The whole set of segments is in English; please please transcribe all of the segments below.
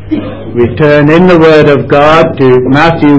We turn in the Word of God to Matthew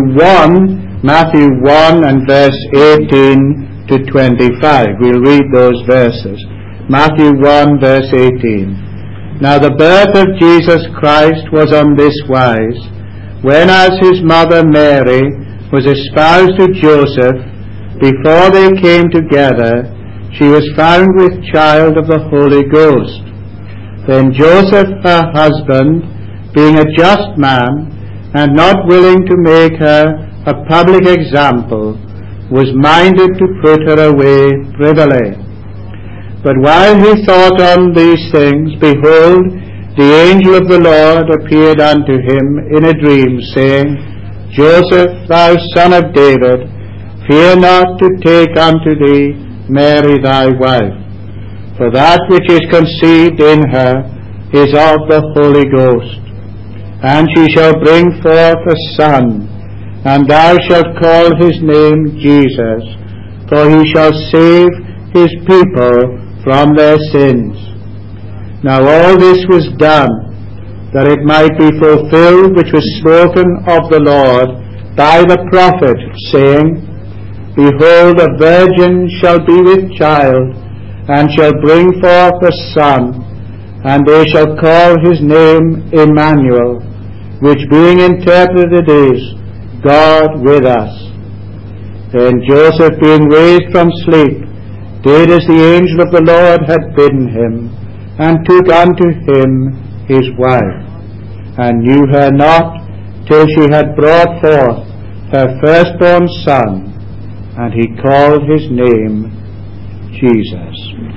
1 and verse 18 to 25. We'll read those verses. Matthew 1 verse 18. Now the birth of Jesus Christ was on this wise, when as his mother Mary was espoused to Joseph, before they came together, she was found with child of the Holy Ghost. Then Joseph, her husband, being a just man, and not willing to make her a public example, was minded to put her away privily. But while he thought on these things, behold, the angel of the Lord appeared unto him in a dream, saying, Joseph, thou son of David, fear not to take unto thee Mary thy wife, for that which is conceived in her is of the Holy Ghost. And she shall bring forth a son, and thou shalt call his name Jesus, for he shall save his people from their sins. Now all this was done, that it might be fulfilled which was spoken of the Lord by the prophet, saying, Behold, a virgin shall be with child, and shall bring forth a son, and they shall call his name Emmanuel, which being interpreted is, God with us. Then Joseph, being raised from sleep, did as the angel of the Lord had bidden him, and took unto him his wife, and knew her not till she had brought forth her firstborn son, and he called his name Jesus.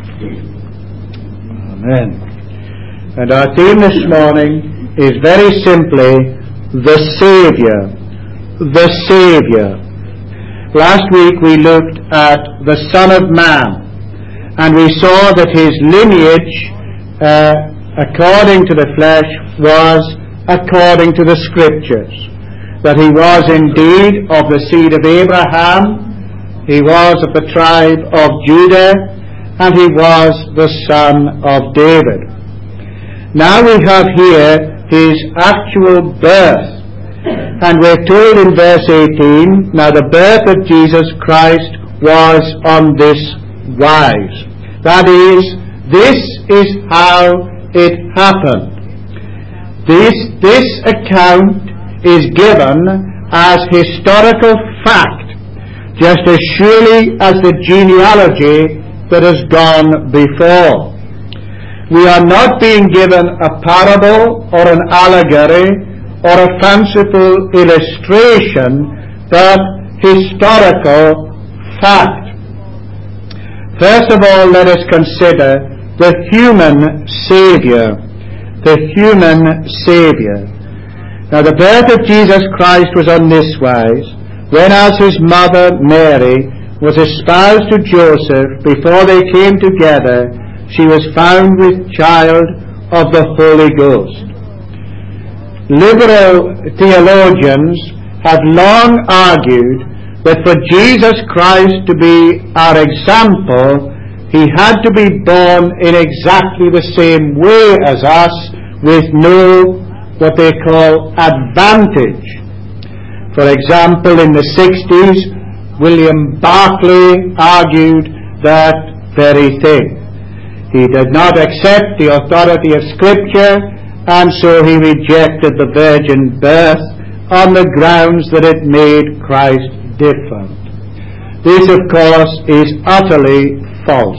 Amen. And our theme this morning is very simply the Saviour. The Saviour. Last week we looked at the Son of Man, and we saw that his lineage, according to the flesh, was according to the Scriptures. That he was indeed of the seed of Abraham, he was of the tribe of Judah, and he was the son of David. Now we have here his actual birth. And we're told in verse 18, now the birth of Jesus Christ was on this wise. That is, this is how it happened. This account is given as historical fact, just as surely as the genealogy that has gone before. We are not being given a parable or an allegory or a fanciful illustration, but historical fact. First of all, let us consider the human Saviour. The human Saviour. Now the birth of Jesus Christ was on this wise, when as his mother Mary was espoused to Joseph, before they came together, she was found with child of the Holy Ghost. Liberal theologians have long argued that for Jesus Christ to be our example, he had to be born in exactly the same way as us, with no, what they call, advantage. For example, in the 60s, William Barclay argued that very thing. He did not accept the authority of Scripture, and so he rejected the virgin birth on the grounds that it made Christ different. This, of course, is utterly false.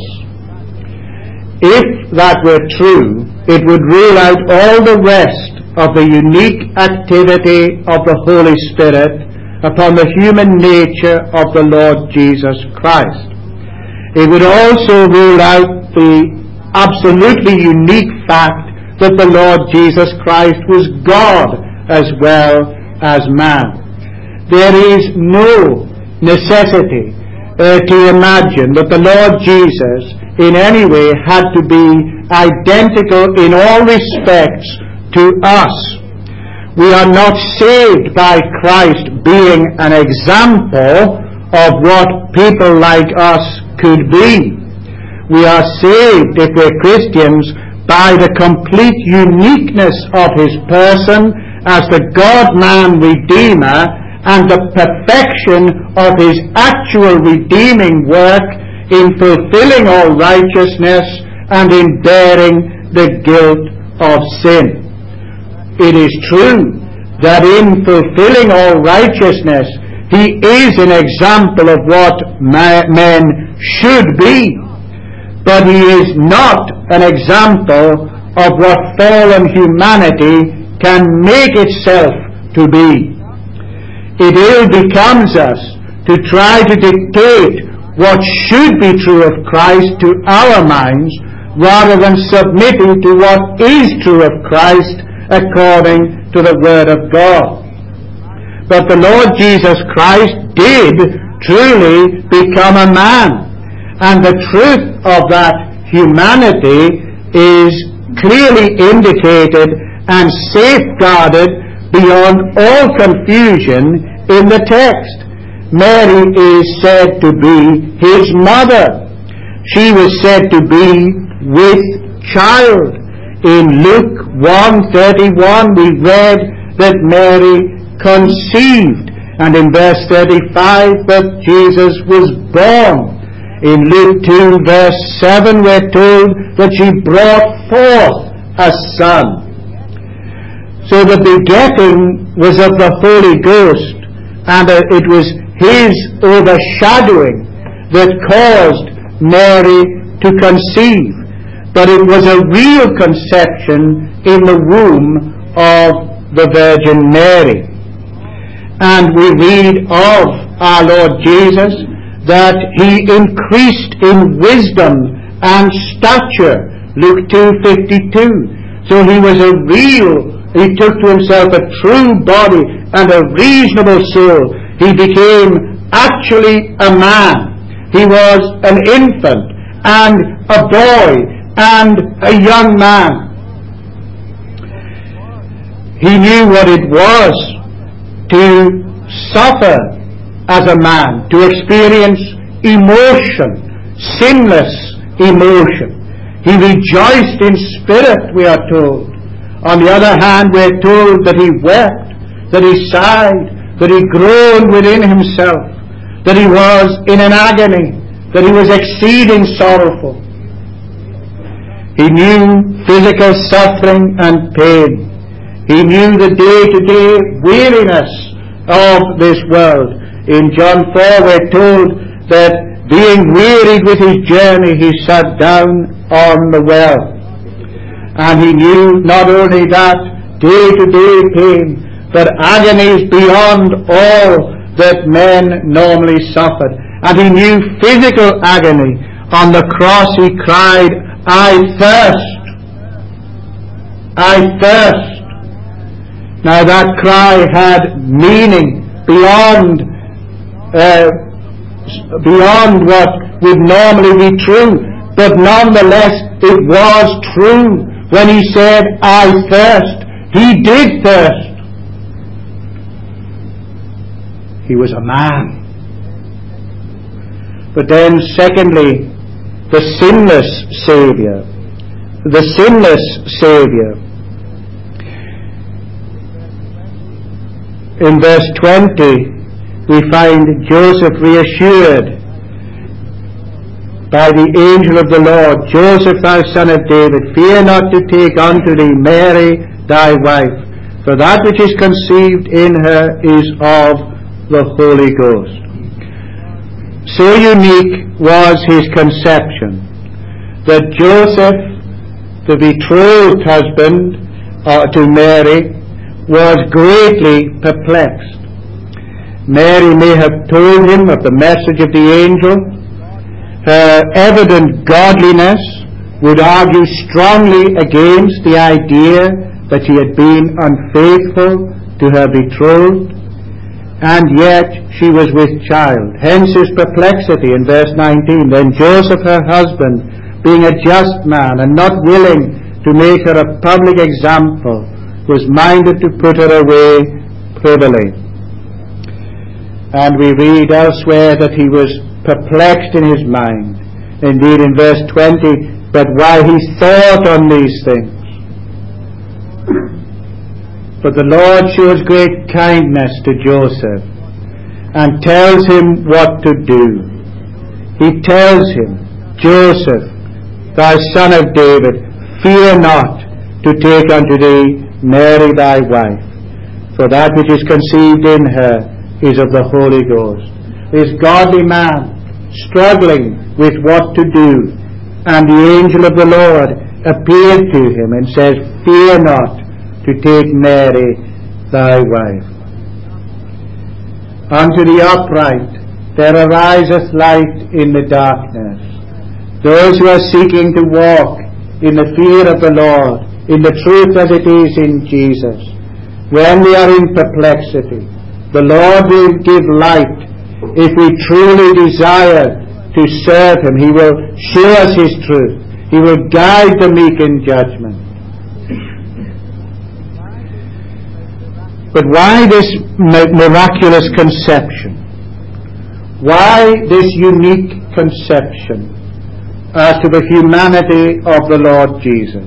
If that were true, it would rule out all the rest of the unique activity of the Holy Spirit upon the human nature of the Lord Jesus Christ. It would also rule out the absolutely unique fact that the Lord Jesus Christ was God as well as man. There is no necessity to imagine that the Lord Jesus in any way had to be identical in all respects to us. We are not saved by Christ being an example of what people like us could be. We are saved, if we're Christians, by the complete uniqueness of his person as the God-man Redeemer and the perfection of his actual redeeming work in fulfilling all righteousness and in bearing the guilt of sin. It is true that in fulfilling all righteousness, he is an example of what men should be, but he is not an example of what fallen humanity can make itself to be. It ill becomes us to try to dictate what should be true of Christ to our minds, rather than submitting to what is true of Christ according to the Word of God. But the Lord Jesus Christ did truly become a man, and the truth of that humanity is clearly indicated and safeguarded beyond all confusion in the text. Mary is said to be his mother. She was said to be with child. In Luke 1:31 we read that Mary conceived, and in verse 35 that Jesus was born. In Luke 2 verse 7 we're told that she brought forth a son. So the begetting was of the Holy Ghost, and it was his overshadowing that caused Mary to conceive. But it was a real conception in the womb of the Virgin Mary. And we read of our Lord Jesus that he increased in wisdom and stature, Luke 2:52. So he was he took to himself a true body and a reasonable soul. He became actually a man. He was an infant and a boy and a young man. He knew what it was to suffer as a man, to experience emotion, sinless emotion. He rejoiced in spirit, we are told. On the other hand, we are told that he wept, that he sighed, that he groaned within himself, that he was in an agony, that he was exceeding sorrowful. He knew physical suffering and pain. He knew the day-to-day weariness of this world. In John 4 we're told that being wearied with his journey, he sat down on the well. And he knew not only that day-to-day pain, but agonies beyond all that men normally suffered. And he knew physical agony. On the cross he cried, "I thirst! I thirst!" Now that cry had meaning beyond what would normally be true, but nonetheless it was true. When he said, "I thirst," he did thirst. He was a man. But then secondly, the sinless Saviour. The sinless Saviour. In verse 20, we find Joseph reassured by the angel of the Lord, "Joseph, thou son of David, fear not to take unto thee Mary thy wife, for that which is conceived in her is of the Holy Ghost." So unique was his conception that Joseph, the betrothed husband to Mary, was greatly perplexed. Mary may have told him of the message of the angel. Her evident godliness would argue strongly against the idea that she had been unfaithful to her betrothed, and yet she was with child. Hence his perplexity in verse 19. Then Joseph, her husband, being a just man and not willing to make her a public example, was minded to put her away privily. And we read elsewhere that he was perplexed in his mind. Indeed, in verse 20, but while he thought on these things. But the Lord shows great kindness to Joseph and tells him what to do. He tells him, Joseph, thou son of David, fear not to take unto thee Mary thy wife, for that which is conceived in her is of the Holy Ghost. This godly man struggling with what to do, and the angel of the Lord appeared to him and says, fear not to take Mary thy wife. Unto the upright there ariseth light in the darkness. Those who are seeking to walk in the fear of the Lord, in the truth as it is in Jesus, when they are in perplexity, the Lord will give light. If we truly desire to serve him, he will show us his truth. He will guide the meek in judgment. But why this miraculous conception? Why this unique conception as to the humanity of the Lord Jesus?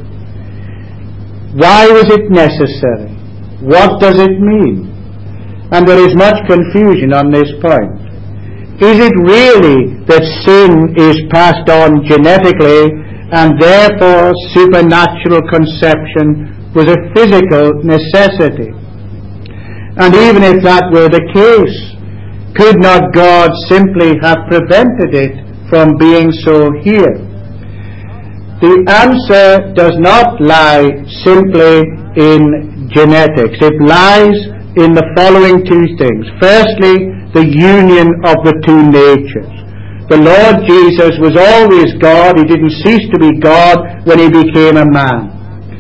Why was it necessary? What does it mean? And there is much confusion on this point. Is it really that sin is passed on genetically and therefore supernatural conception was a physical necessity? And even if that were the case, could not God simply have prevented it from being so here? The answer does not lie simply in genetics. It lies in the following two things. Firstly, the union of the two natures. The Lord Jesus was always God. He didn't cease to be God when he became a man.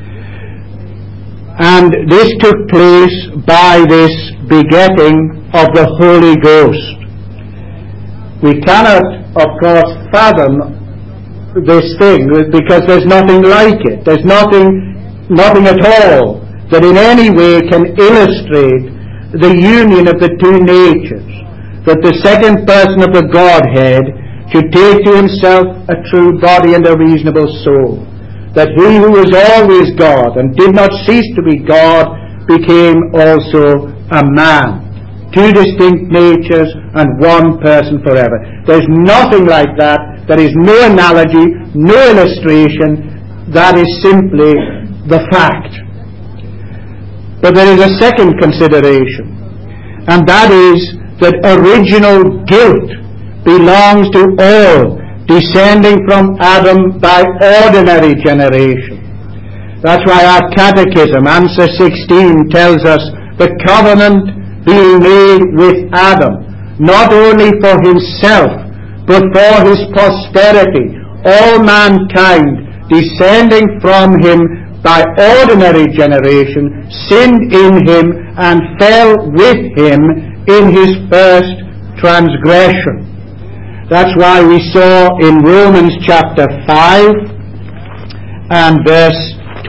And this took place by this begetting of the Holy Ghost. We cannot, of course, fathom this thing because there's nothing like it. There's nothing at all that in any way can illustrate the union of the two natures, that the second person of the Godhead should take to himself a true body and a reasonable soul, that he who was always God and did not cease to be God became also a man. Two distinct natures and one person forever. There's nothing like that. There is no analogy, no illustration. That is simply the fact. But there is a second consideration, and that is that original guilt belongs to all descending from Adam by ordinary generation. That's why our catechism, answer 16, tells us the covenant being made with Adam, not only for himself, but for his posterity, all mankind descending from him by ordinary generation, sinned in him and fell with him in his first transgression. That's why we saw in Romans chapter 5 and verse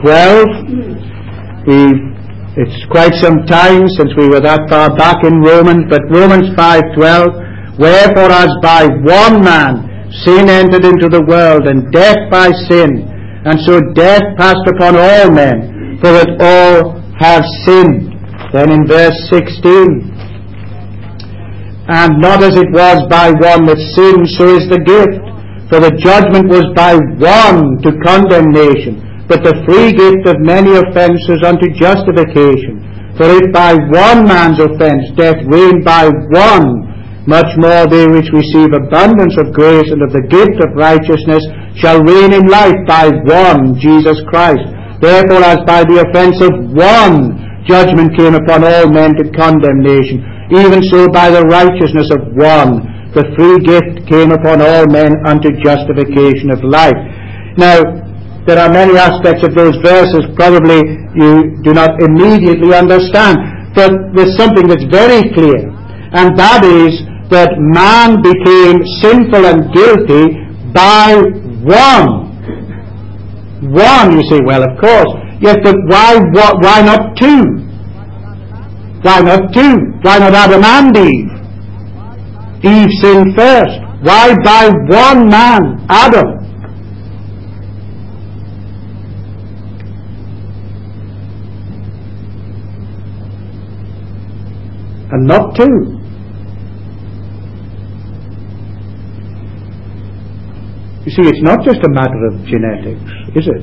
12, it's quite some time since we were that far back in Romans, but Romans 5:12, wherefore as by one man sin entered into the world, and death by sin, and so death passed upon all men, for that all have sinned. Then in verse 16, and not as it was by one that sinned, so is the gift. For the judgment was by one to condemnation, but the free gift of many offences unto justification. For if by one man's offence death reigned by one, much more they which receive abundance of grace and of the gift of righteousness shall reign in life by one, Jesus Christ. Therefore, as by the offence of one judgment came upon all men to condemnation, even so by the righteousness of one the free gift came upon all men unto justification of life. Now, there are many aspects of those verses probably you do not immediately understand, but there's something that's very clear, and that is that man became sinful and guilty by one. One, you say, well, of course. Yes, but why not two? Why not two? Why not Adam and Eve? Eve sinned first. Why by one man, Adam? and not 2. You see, it's not just a matter of genetics, is it?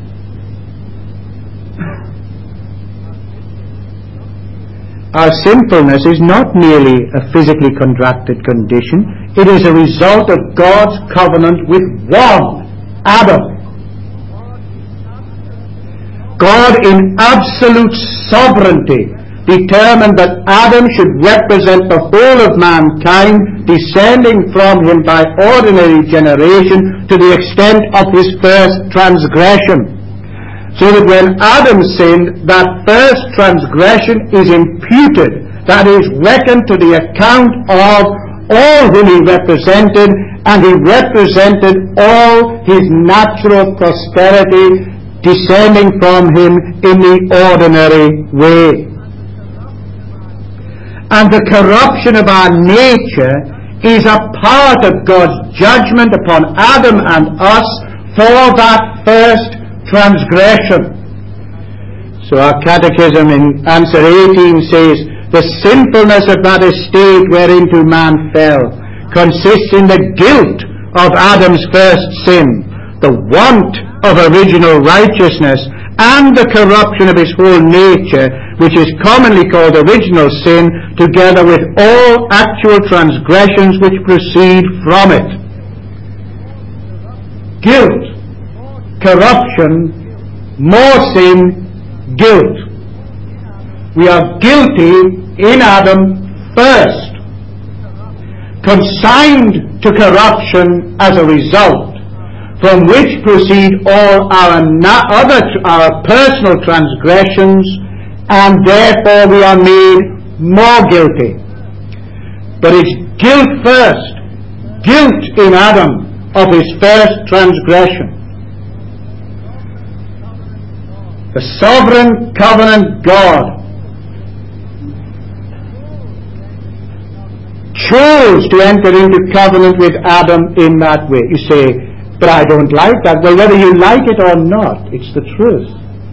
Our sinfulness is not merely a physically contracted condition. It is a result of God's covenant with one, Adam. God in absolute sovereignty determined that Adam should represent the whole of mankind, descending from him by ordinary generation to the extent of his first transgression. So that when Adam sinned, that first transgression is imputed, that is, reckoned to the account of all whom he represented, and he represented all his natural posterity descending from him in the ordinary way. And the corruption of our nature is a part of God's judgment upon Adam and us for that first transgression. So our catechism in answer 18 says, the sinfulness of that estate whereinto man fell consists in the guilt of Adam's first sin, the want of original righteousness, and the corruption of his whole nature, which is commonly called original sin, together with all actual transgressions which proceed from it. Guilt, corruption, more sin, guilt. We are guilty in Adam first, consigned to corruption as a result, from which proceed all our personal transgressions, and therefore we are made more guilty. But it's guilt first, guilt in Adam of his first transgression. The sovereign covenant God chose to enter into covenant with Adam in that way. You say, but I don't like that. Well, whether you like it or not, it's the truth.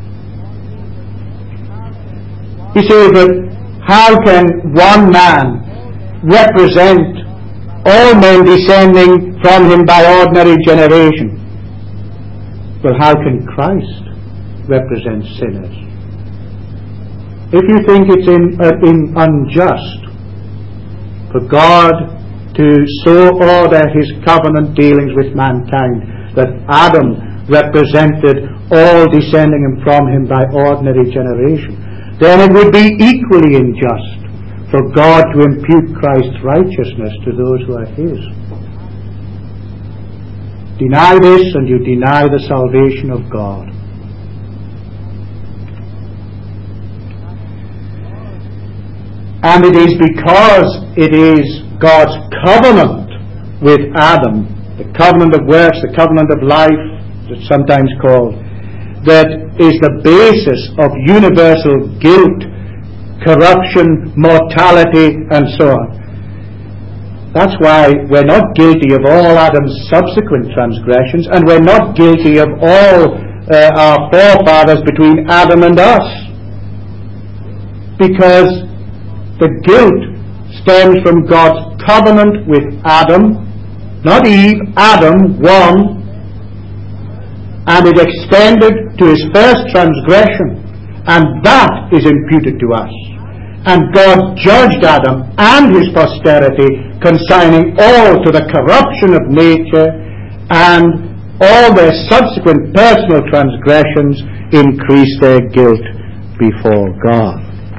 You say, but how can one man represent all men descending from him by ordinary generation? Well, how can Christ represent sinners? If you think it's unjust for God to so order his covenant dealings with mankind that Adam represented all descending from him by ordinary generation, then it would be equally unjust for God to impute Christ's righteousness to those who are his. Deny this and you deny the salvation of God. And it is because it is God's covenant with Adam, the covenant of works, the covenant of life, it's sometimes called, that is the basis of universal guilt, corruption, mortality, and so on. That's why we're not guilty of all Adam's subsequent transgressions, and we're not guilty of all our forefathers between Adam and us. Because the guilt stems from God's covenant with Adam, not Eve, Adam, one, and it extended to his first transgression, and that is imputed to us. And God judged Adam and his posterity, consigning all to the corruption of nature, and all their subsequent personal transgressions increased their guilt before God.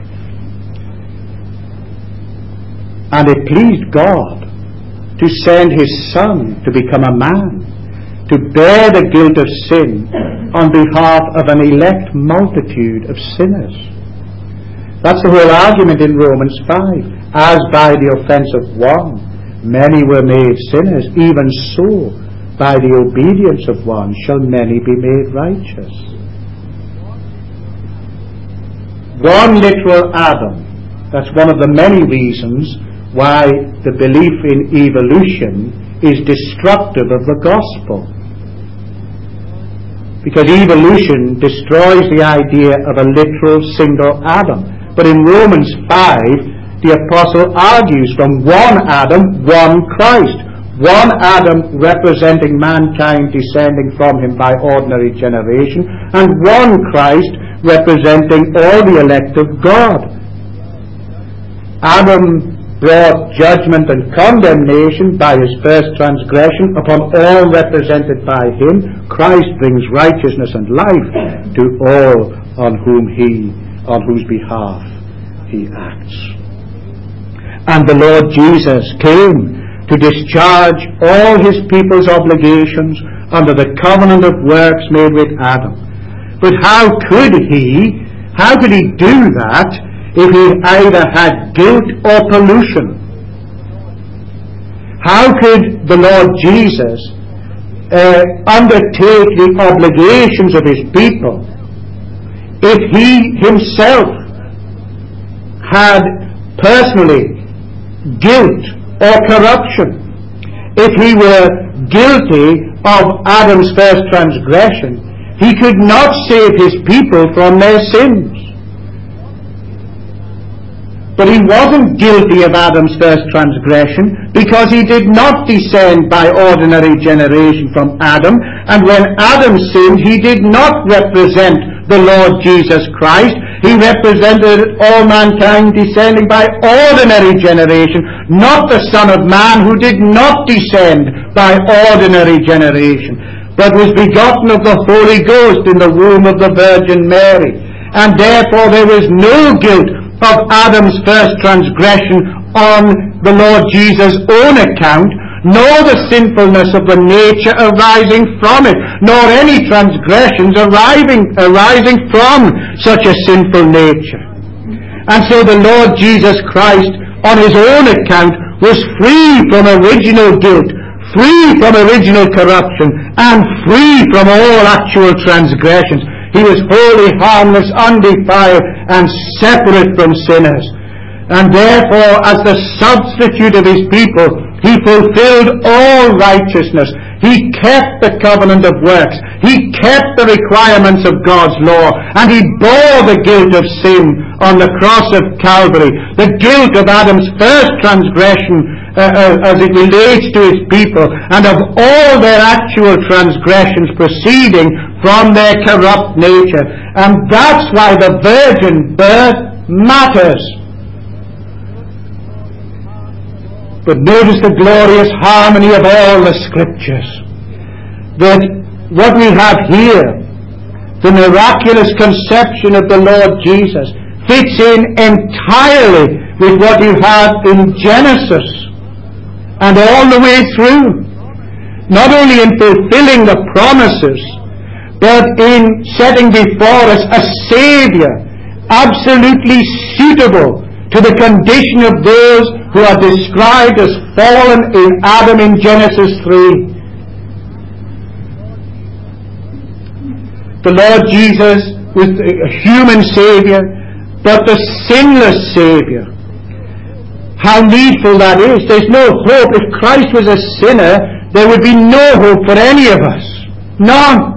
And it pleased God to send his Son to become a man, to bear the guilt of sin on behalf of an elect multitude of sinners. That's the whole argument in Romans 5. As by the offense of one, many were made sinners, even so, by the obedience of one shall many be made righteous. One literal Adam. That's one of the many reasons why the belief in evolution is destructive of the gospel. Because evolution destroys the idea of a literal single Adam. But in Romans 5, the apostle argues from one Adam, one Christ. One Adam representing mankind descending from him by ordinary generation, and one Christ representing all the elect of God. Adam brought judgment and condemnation by his first transgression upon all represented by him. Christ brings righteousness and life to all on whose behalf he acts. And the Lord Jesus came to discharge all his people's obligations under the covenant of works made with Adam. But how could he do that if he either had guilt or pollution? How could the Lord Jesus undertake the obligations of his people if he himself had personally guilt or corruption? If he were guilty of Adam's first transgression, he could not save his people from their sins. But he wasn't guilty of Adam's first transgression because he did not descend by ordinary generation from Adam, and when Adam sinned, he did not represent the Lord Jesus Christ. He represented all mankind descending by ordinary generation, not the Son of Man, who did not descend by ordinary generation, but was begotten of the Holy Ghost in the womb of the Virgin Mary. And therefore there was no guilt of Adam's first transgression on the Lord Jesus' own account, nor the sinfulness of the nature arising from it, nor any transgressions arising from such a sinful nature. And so the Lord Jesus Christ, on his own account, was free from original guilt, free from original corruption, and free from all actual transgressions. He was wholly harmless, undefiled, and separate from sinners. And therefore, as the substitute of his people, he fulfilled all righteousness. He kept the covenant of works. He kept the requirements of God's law. And he bore the guilt of sin on the cross of Calvary. The guilt of Adam's first transgression as it relates to his people, and of all their actual transgressions proceeding from their corrupt nature. And that's why the virgin birth matters. But notice the glorious harmony of all the Scriptures. That what we have here, the miraculous conception of the Lord Jesus, fits in entirely with what you have in Genesis and all the way through. Not only in fulfilling the promises, but in setting before us a Saviour absolutely suitable to the condition of those who are described as fallen in Adam in Genesis 3. The Lord Jesus was a human Saviour, but the sinless Saviour. How needful that is. There's no hope. If Christ was a sinner, there would be no hope for any of us. None.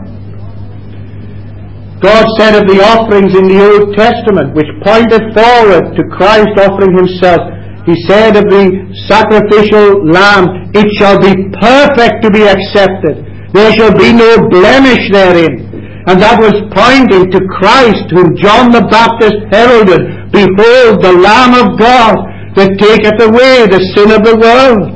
God said of the offerings in the Old Testament, which pointed forward to Christ offering himself, he said of the sacrificial lamb, it shall be perfect to be accepted. There shall be no blemish therein. And that was pointing to Christ, whom John the Baptist heralded. Behold, the Lamb of God, that taketh away the sin of the world.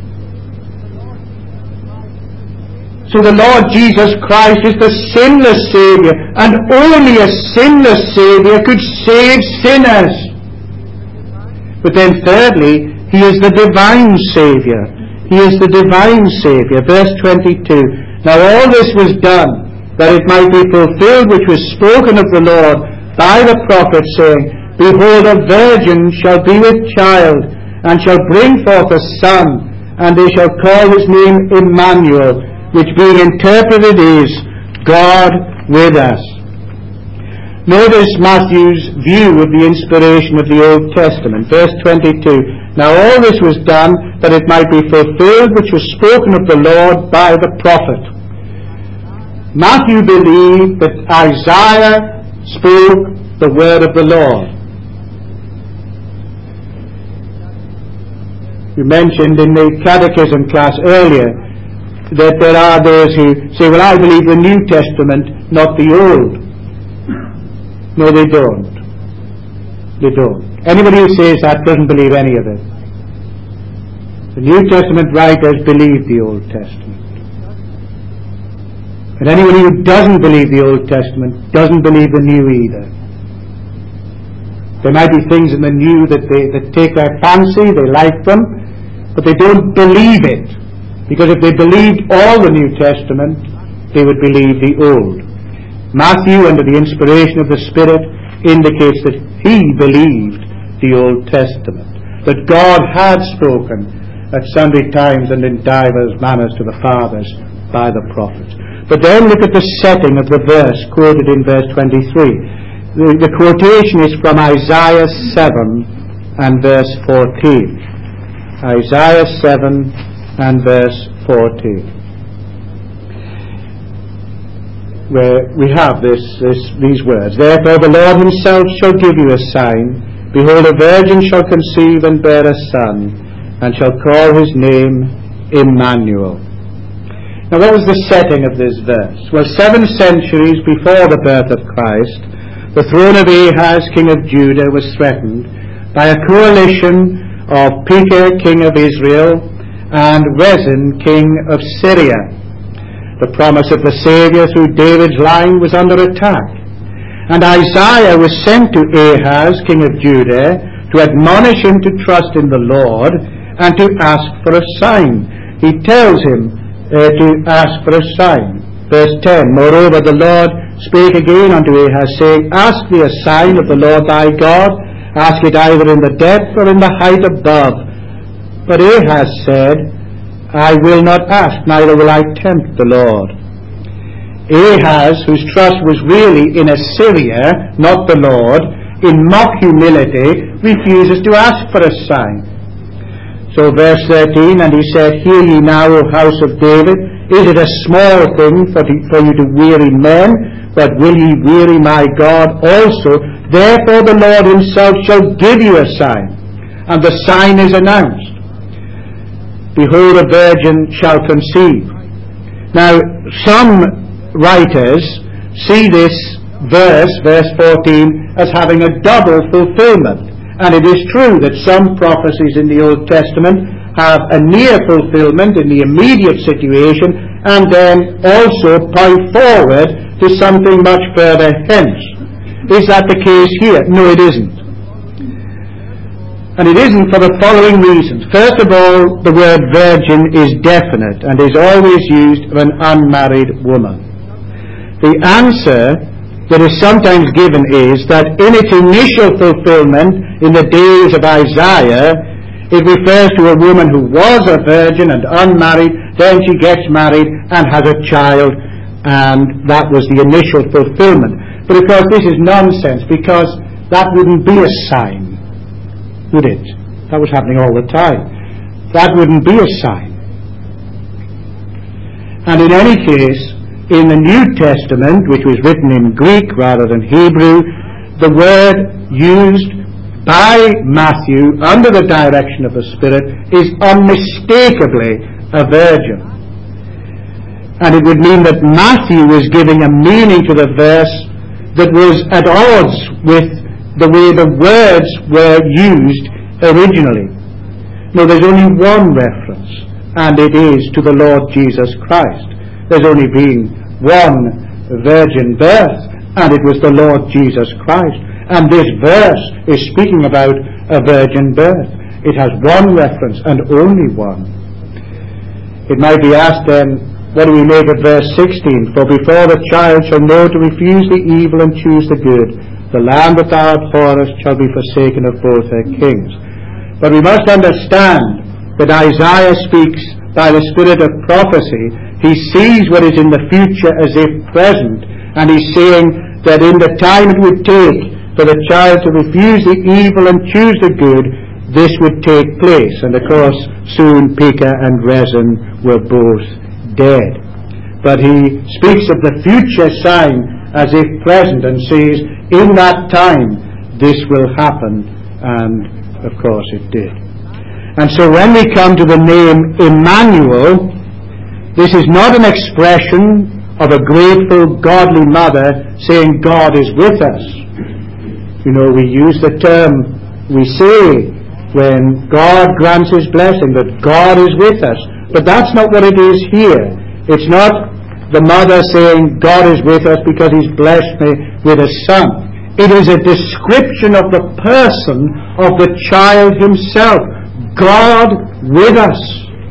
So the Lord Jesus Christ is the sinless Saviour, and only a sinless Saviour could save sinners. But then thirdly, he is the divine Saviour. He is the divine Saviour. Verse 22. Now all this was done, that it might be fulfilled which was spoken of the Lord by the prophet, saying, Behold, a virgin shall be with child, and shall bring forth a son, and they shall call his name Emmanuel, which being interpreted is, God with us. Notice Matthew's view of the inspiration of the Old Testament. Verse 22. Now all this was done, that it might be fulfilled which was spoken of the Lord by the prophet. Matthew believed that Isaiah spoke the word of the Lord. We mentioned in the catechism class earlier that there are those who say, well, I believe the New Testament, not the Old. No, they don't. They don't. Anybody who says that doesn't believe any of it. The New Testament writers believe the Old Testament. And anybody who doesn't believe the Old Testament doesn't believe the New either. There might be things in the New that take their fancy, they like them, but they don't believe it. Because if they believed all the New Testament, they would believe the Old. Matthew, under the inspiration of the Spirit, indicates that he believed the Old Testament, that God had spoken at sundry times and in divers manners to the fathers by the prophets. But then look at the setting of the verse quoted in verse 23. The quotation is from Isaiah 7 and verse 14. Isaiah 7 and verse 14. Where we have these words. Therefore the Lord himself shall give you a sign. Behold, a virgin shall conceive and bear a son, and shall call his name Emmanuel. Now what was the setting of this verse? Well, 7 centuries before the birth of Christ, the throne of Ahaz, king of Judah, was threatened by a coalition of Pekah, king of Israel, and Rezin, king of Syria. The promise of the Saviour through David's line was under attack. And Isaiah was sent to Ahaz, king of Judah, to admonish him to trust in the Lord and to ask for a sign. He tells him to ask for a sign. Verse 10, Moreover, the Lord spake again unto Ahaz, saying, Ask thee a sign of the Lord thy God, ask it either in the depth or in the height above. But Ahaz said, I will not ask, neither will I tempt the Lord. Ahaz, whose trust was really in Assyria, not the Lord, in mock humility, refuses to ask for a sign. So verse 13, And he said, Hear ye now, O house of David, is it a small thing for you to weary men? But will ye weary my God also? Therefore the Lord himself shall give you a sign. And the sign is announced. Behold, a virgin shall conceive. Now, some writers see this verse 14, as having a double fulfillment. And it is true that some prophecies in the Old Testament have a near fulfillment in the immediate situation, and then also point forward to something much further hence. Is that the case here? No, it isn't. And it isn't for the following reasons. First of all, the word virgin is definite and is always used of an unmarried woman. The answer that is sometimes given is that in its initial fulfillment in the days of Isaiah, it refers to a woman who was a virgin and unmarried, then she gets married and has a child, and that was the initial fulfillment. But of course this is nonsense, because that wouldn't be a sign, would it? That was happening all the time. That wouldn't be a sign. And in any case, in the New Testament, which was written in Greek rather than Hebrew, the word used by Matthew under the direction of the Spirit is unmistakably a virgin. And it would mean that Matthew was giving a meaning to the verse that was at odds with the way the words were used originally. No, there's only one reference, and it is to the Lord Jesus Christ. There's only been one virgin birth, and it was the Lord Jesus Christ. And this verse is speaking about a virgin birth. It has one reference, and only one. It might be asked then, what do we make of verse 16? For before the child shall know to refuse the evil and choose the good, the land that thou abhorrest shall be forsaken of both her kings. But we must understand that Isaiah speaks by the spirit of prophecy. He sees what is in the future as if present, and he's saying that in the time it would take for the child to refuse the evil and choose the good, this would take place. And of course, soon Pekah and Rezin were both dead. But he speaks of the future sign as if present and says, in that time this will happen, and of course it did. And so when we come to the name Emmanuel, this is not an expression of a grateful, godly mother saying God is with us. You know, we use the term, we say when God grants His blessing that God is with us. But that's not what it is here. It's not the mother saying God is with us because He's blessed me with a son. It is a description of the person of the child himself. God with us.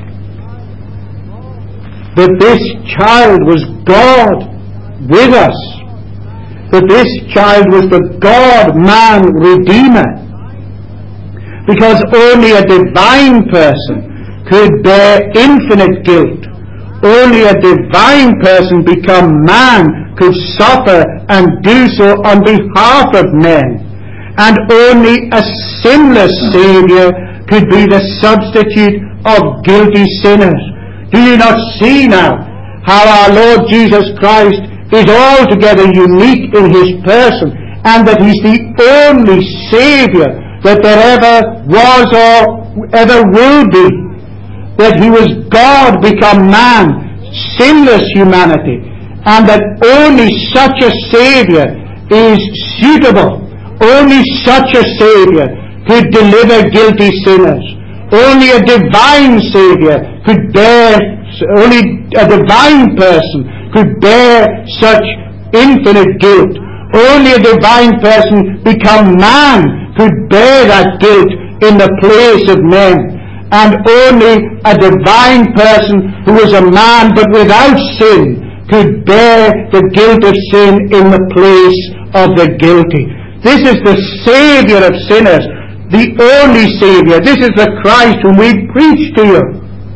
That this child was God with us. That this child was the God-man Redeemer. Because only a divine person could bear infinite guilt. Only a divine person become man could suffer and do so on behalf of men. And only a sinless Saviour could be the substitute of guilty sinners. Do you not see now how our Lord Jesus Christ is altogether unique in His person, and that He's the only Saviour that there ever was or ever will be? That He was God become man, sinless humanity, and that only such a Saviour is suitable. Only such a Saviour could deliver guilty sinners. Only a divine Saviour could bear, only a divine person could bear such infinite guilt. Only a divine person become man could bear that guilt in the place of men. And only a divine person who was a man but without sin could bear the guilt of sin in the place of the guilty. This is the Saviour of sinners, the only Saviour. This is the Christ whom we preach to you.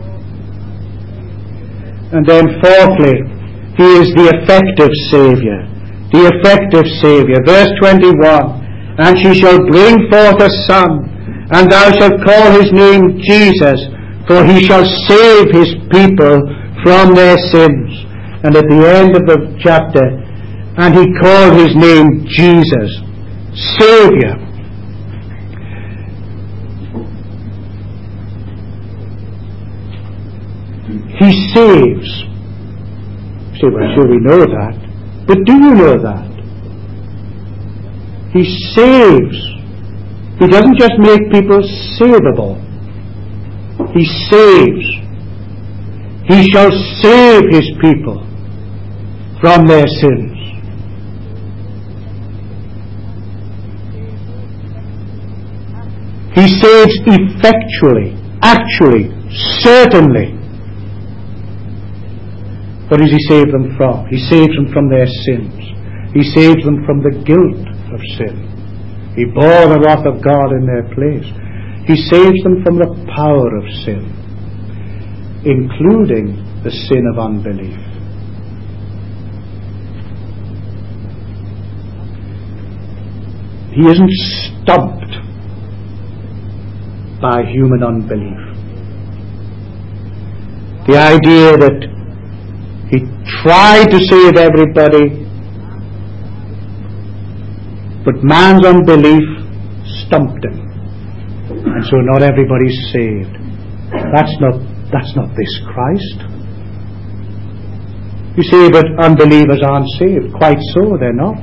And then fourthly, He is the effective Saviour. The effective Saviour. Verse 21, and she shall bring forth a son, and thou shalt call his name Jesus, for he shall save his people from their sins. And at the end of the chapter, and he called his name Jesus, Saviour. He saves. You say, well, sure we know that. But do you know that? He saves. He doesn't just make people savable. He saves. He shall save his people from their sins. He saves effectually, actually, certainly. What does He save them from? He saves them from their sins. He saves them from the guilt of sin. He bore the wrath of God in their place. He saves them from the power of sin, including the sin of unbelief. He isn't stumped by human unbelief. The idea that He tried to save everybody, but man's unbelief stumped him, and so not everybody's saved. That's not this Christ. You say, but unbelievers aren't saved. Quite so, they're not.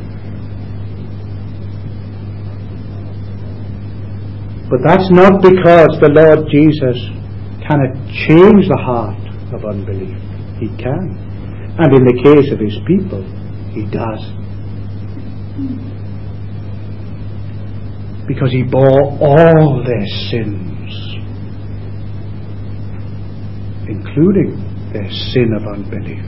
But that's not because the Lord Jesus cannot change the heart of unbelief. He can. And in the case of His people, He does. Because He bore all their sins, including their sin of unbelief.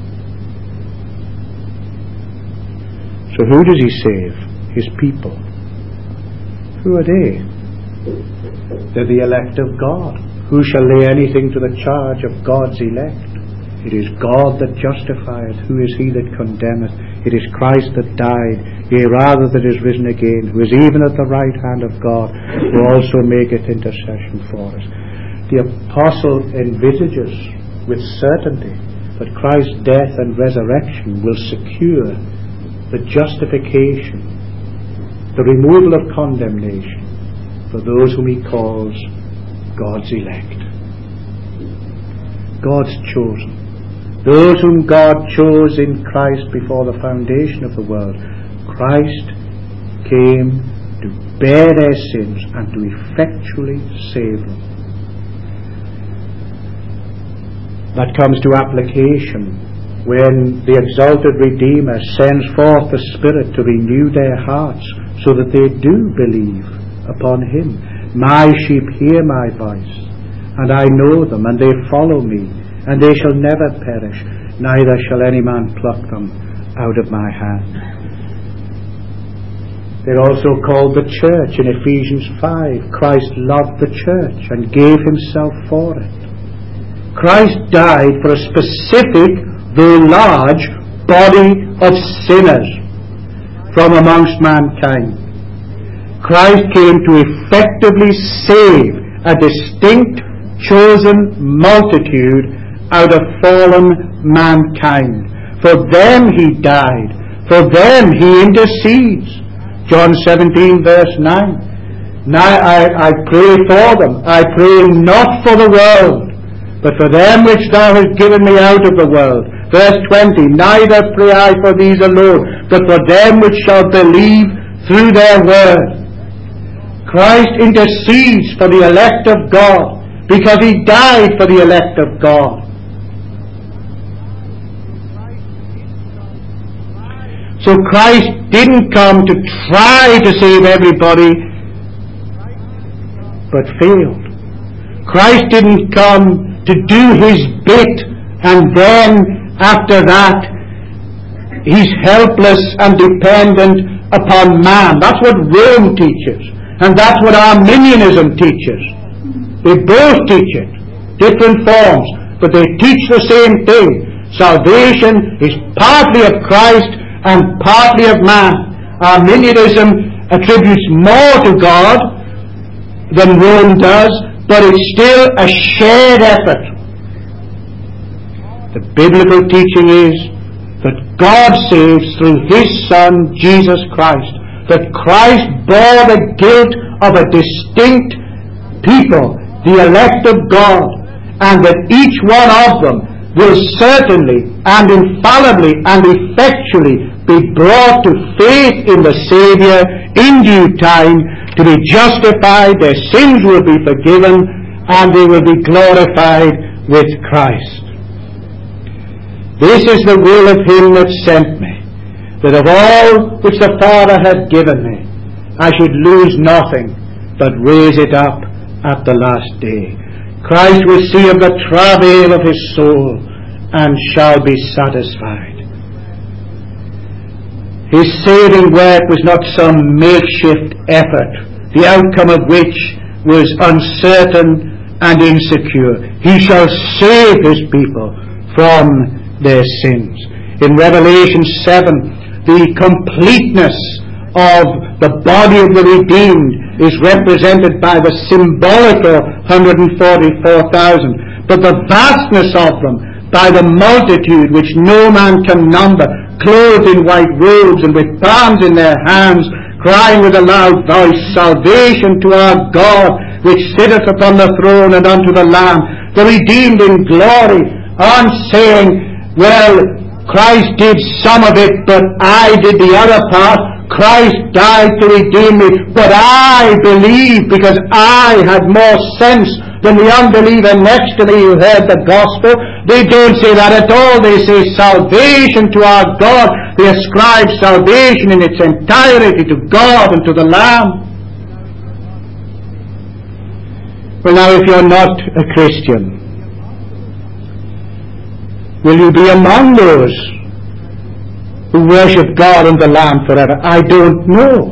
So who does He save? His people. Who are they? They're the elect of God. Who shall lay anything to the charge of God's elect? It is God that justifieth. Who is he that condemneth? It is Christ that died, yea, rather that is risen again, who is even at the right hand of God, who also maketh intercession for us. The apostle envisages with certainty that Christ's death and resurrection will secure the justification, the removal of condemnation for those whom he calls God's elect. God's chosen. Those whom God chose in Christ before the foundation of the world. Christ came to bear their sins and to effectually save them. That comes to application when the exalted Redeemer sends forth the Spirit to renew their hearts so that they do believe upon Him. My sheep hear my voice, and I know them, and they follow me, and they shall never perish, neither shall any man pluck them out of my hand. They're also called the church in Ephesians 5. Christ loved the church and gave Himself for it. Christ died for a specific, though large, body of sinners from amongst mankind. Christ came to effectively save a distinct, chosen multitude out of fallen mankind. For them He died. For them He intercedes. John 17 verse 9. Now I pray for them. I pray not for the world, but for them which Thou hast given me out of the world. Verse 20. Neither pray I for these alone, but for them which shall believe through their word. Christ intercedes for the elect of God because He died for the elect of God. So Christ didn't come to try to save everybody, but failed. Christ didn't come to do His bit and then after that He's helpless and dependent upon man. That's what Rome teaches, and that's what Arminianism teaches. They both teach it, different forms, but they teach the same thing. Salvation is partly of Christ and partly of man. Arminianism attributes more to God than Rome does, but it's still a shared effort. The biblical teaching is that God saves through His Son, Jesus Christ. That Christ bore the guilt of a distinct people, the elect of God, and that each one of them will certainly and infallibly and effectually be brought to faith in the Saviour in due time, to be justified, their sins will be forgiven, and they will be glorified with Christ. This is the will of Him that sent me, that of all which the Father had given me, I should lose nothing, but raise it up at the last day. Christ will see of the travail of His soul, and shall be satisfied. His saving work was not some makeshift effort, the outcome of which was uncertain and insecure. He shall save His people from their sins. In Revelation 7, the completeness of the body of the redeemed is represented by the symbolical 144,000, but the vastness of them by the multitude which no man can number, clothed in white robes and with palms in their hands, crying with a loud voice, Salvation to our God, which sitteth upon the throne and unto the Lamb. The redeemed in glory aren't saying, well, Christ did some of it, but I did the other part. Christ died to redeem me, but I believe because I had more sense than the unbeliever next to me who heard the gospel. They don't say that at all. They say salvation to our God. They ascribe salvation in its entirety to God and to the Lamb. Well, now, if you're not a Christian, will you be among those who worship God and the Lamb forever? I don't know.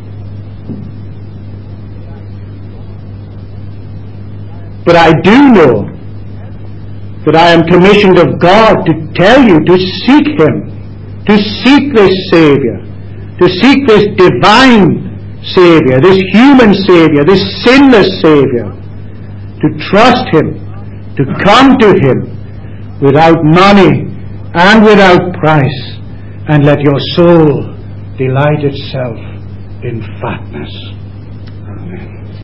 But I do know that I am commissioned of God to tell you to seek Him, to seek this Savior, to seek this divine Savior, this human Savior, this sinless Savior, to trust Him, to come to Him without money and without price, and let your soul delight itself in fatness.